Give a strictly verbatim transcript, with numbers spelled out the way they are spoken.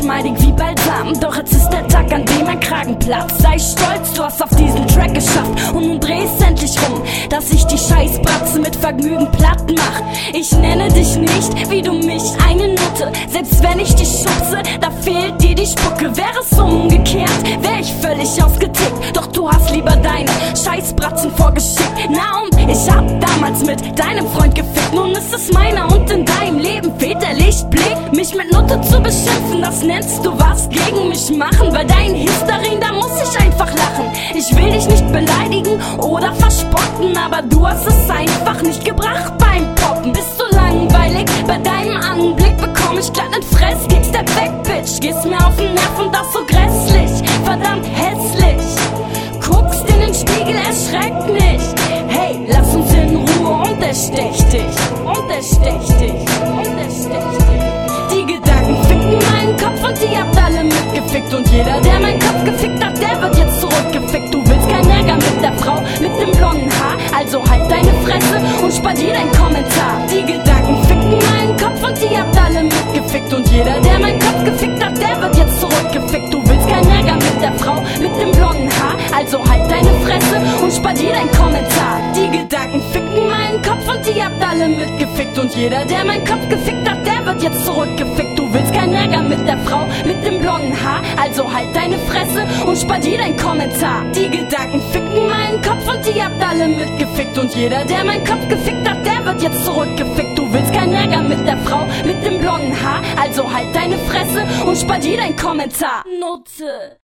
geschmeidig wie Balsam. Doch jetzt ist der Tag, an dem mein Kragen platzt. Sei stolz, du hast auf diesen Track geschafft. Und nun dreh's endlich rum, dass ich die Scheißbratze mit Vergnügen platt mach. Ich nenne dich nicht, wie du mich, eine Nutte. Selbst wenn ich dich schubse, da fehlt dir die Spucke. Wäre es umgekehrt, wär ich völlig ausgetickt. Doch du hast lieber deine Scheißbratzen vorgeschickt. Na und ich hab damals mit deinem Freund gefickt. Nun ist es meiner und in deinem Leben fehlt der Lichtblick. Mich mit Nutte zu beschimpfen, das nennst du was gegen mich machen. Weil dein Hysterin, da muss ich einfach lachen. Ich will dich nicht beleidigen oder verspotten, aber du hast es einfach nicht gebracht beim Poppen. Bist du langweilig? Bei deinem Anblick bekomm ich glatt nen Fresskicks. Step weg, Bitch, gehst mir auf den Nerv und das so grässlich, verdammt hässlich. Guckst in den Spiegel, erschreck nicht. Hey, lass uns in Ruhe und er stecht dich. Und er stecht dich. Und er stecht dich. Die Gedanken ficken meinen Kopf und die habt alle mitgefickt. Und jeder, der meinen Kopf gefickt hat, der wird jetzt zurückgefickt. Du willst keinen Ärger mit der Frau mit dem blonden Haar, also halt deine Fresse und spar dir deinen Kommentar. Die Gedanken ficken meinen Kopf und die habt alle mitgefickt. Und jeder, der meinen Kopf gefickt hat, der wird jetzt zurückgefickt. Du willst keinen Ärger mit der Frau mit dem blonden Haar, also halt deine Fresse und spar dir deinen Kommentar. Die Gedanken ficken meinen Kopf und die habt alle mitgefickt. Und jeder, der meinen Kopf gefickt hat, der wird jetzt zurückgefickt. Du willst keinen Ärger mit der Frau mit dem blonden Haar, also halt deine Fresse und spar dir deinen Kommentar. Die Gedanken ficken meinen Kopf und die habt alle mitgefickt. Und jeder, der meinen Kopf gefickt hat, der wird jetzt zurückgefickt. Du willst keinen Ärger mit der Frau mit dem blonden Haar, also halt deine Fresse und spar dir deinen Kommentar. Nutte.